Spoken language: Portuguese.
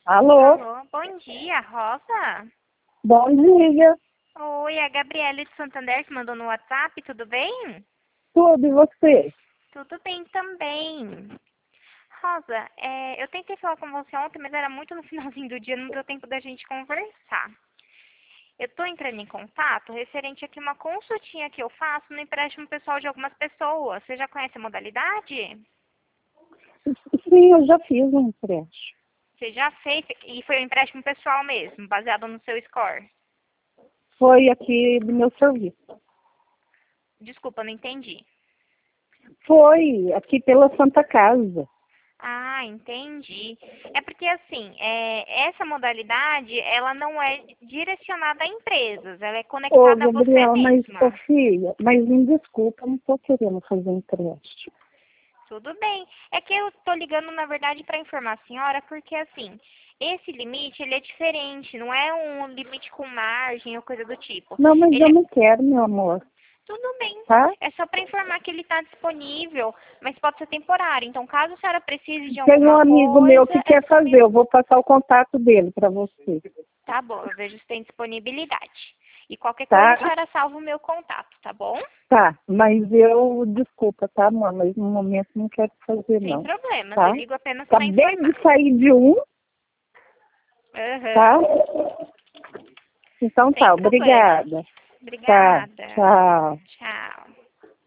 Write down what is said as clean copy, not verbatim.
Alô? Alô, bom dia, Rosa. Bom dia. Oi, a Gabriele de Santander que mandou no WhatsApp, tudo bem? Tudo, e você? Tudo bem também. Rosa, eu tentei falar com você ontem, mas era muito no finalzinho do dia, não deu tempo da gente conversar. Eu tô entrando em contato referente aqui a uma consultinha que eu faço no empréstimo pessoal de algumas pessoas. Você já conhece a modalidade? Sim, eu já fiz um empréstimo. Você já fez e foi um empréstimo pessoal mesmo, baseado no seu score? Foi aqui do meu serviço. Desculpa, não entendi. Foi aqui pela Santa Casa. Ah, entendi. É porque assim, essa modalidade, ela não é direcionada a empresas, ela é Ô, conectada a você Gabriel, mas, ô mesma. filha, mas me desculpa, eu não tô querendo fazer empréstimo. Tudo bem. É que eu estou ligando, na verdade, para informar a senhora, porque assim, esse limite, ele é diferente, não é um limite com margem ou coisa do tipo. Não, mas Ele eu é não quero, meu amor, tudo bem. tá? É só para informar que ele está disponível, mas pode ser temporário. Então, caso a senhora precise de Tem um alguma amigo meu que coisa, é quer só fazer, me... eu vou passar o contato dele para você, Tá bom, eu vejo se tem disponibilidade. E qualquer coisa a tá? senhora salva o meu contato, tá bom? Tá, mas desculpa, tá, amor? Mas no momento não quero fazer, Sem não, problemas, eu tá? ligo apenas para Acabei informar. de sair de um, Aham, tá? Então tá, sem problemas. obrigada. Tá, Obrigada. tchau. Tchau.